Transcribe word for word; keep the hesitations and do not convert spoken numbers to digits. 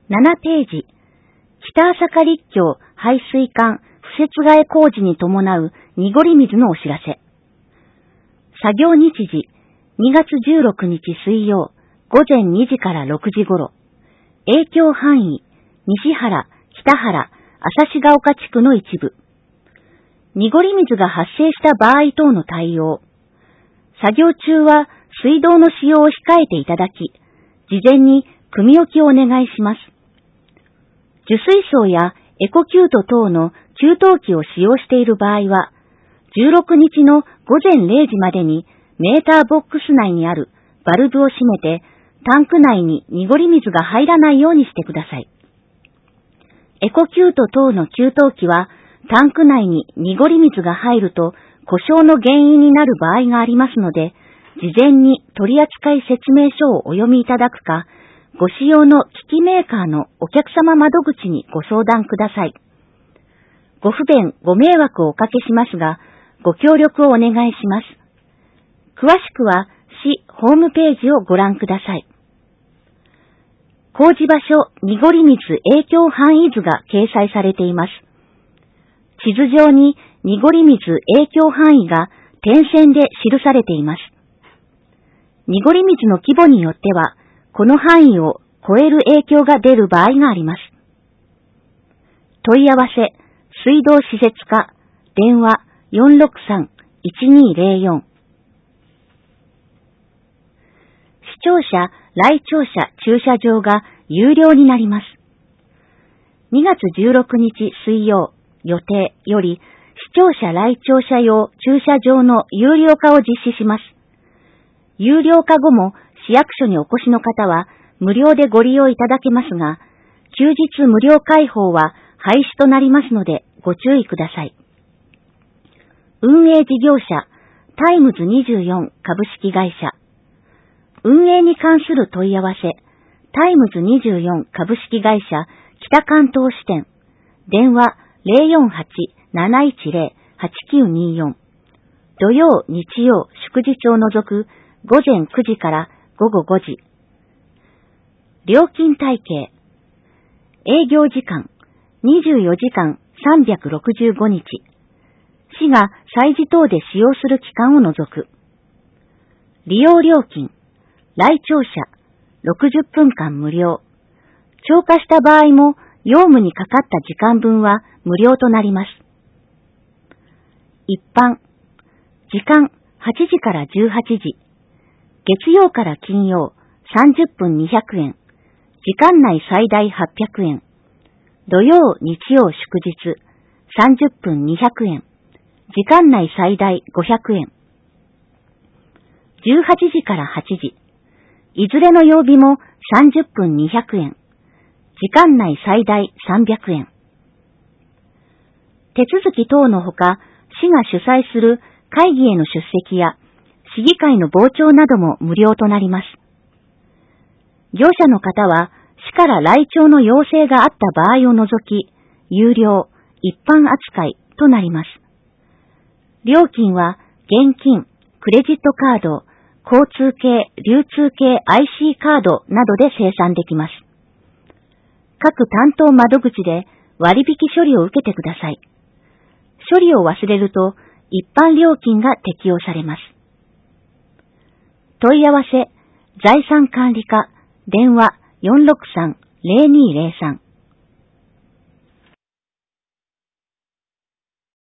ななページ、北朝霞立教排水管敷設替え工事に伴う濁り水のお知らせ。作業日時、にがつじゅうろくにち水曜、ごぜんにじからろくじ頃。影響範囲、西原、北原、朝志ヶ丘地区の一部。濁り水が発生した場合等の対応。作業中は水道の使用を控えていただき、事前に汲み置きをお願いします。受水槽やエコキュート等の給湯器を使用している場合は、じゅうろくにちのごぜんれいじまでにメーターボックス内にあるバルブを閉めて、タンク内に濁り水が入らないようにしてください。エコキュート等の給湯器は、タンク内に濁り水が入ると故障の原因になる場合がありますので、事前に取扱説明書をお読みいただくか、ご使用の機器メーカーのお客様窓口にご相談ください。ご不便、ご迷惑をおかけしますが、ご協力をお願いします。詳しくは市ホームページをご覧ください。工事場所濁り水影響範囲図が掲載されています。地図上に濁り水影響範囲が点線で記されています。濁り水の規模によっては、この範囲を超える影響が出る場合があります。問い合わせ、水道施設課、電話 よんろくさん いちにーぜろよん。視聴者、来庁者駐車場が有料になります。にがつじゅうろくにち水曜、予定より視聴者来庁者用駐車場の有料化を実施します。有料化後も市役所にお越しの方は無料でご利用いただけますが、休日無料開放は廃止となりますのでご注意ください。運営事業者、タイムズにじゅうよん株式会社。運営に関する問い合わせ、タイムズにじゅうよん株式会社北関東支店。電話 ゼロよんはち なないちゼロ はちきゅうにーよん。土曜、日曜、祝日を除くごぜんくじからごごごじ。料金体系。営業時間にじゅうよじかんさんびゃくろくじゅうごにち。市が催事等で使用する期間を除く。利用料金。来庁者ろくじゅっぷんかん無料。超過した場合も用務にかかった時間分は無料となります。一般。時間はちじからじゅうはちじ。月曜から金曜さんじゅっぷんにひゃくえん。時間内最大はっぴゃくえん。土曜、日曜、祝日さんじゅっぷんにひゃくえん。時間内最大ごひゃくえん。じゅうはちじからはちじ。いずれの曜日もさんじゅっぷんにひゃくえん。時間内最大さんびゃくえん。手続き等のほか、市が主催する会議への出席や、市議会の傍聴なども無料となります。業者の方は、市から来庁の要請があった場合を除き、有料、一般扱いとなります。料金は、現金、クレジットカード、交通系、流通系 アイシー カードなどで精算できます。各担当窓口で割引処理を受けてください。処理を忘れると一般料金が適用されます。問い合わせ、財産管理課、電話 よんろくさん ゼロにーゼロさん。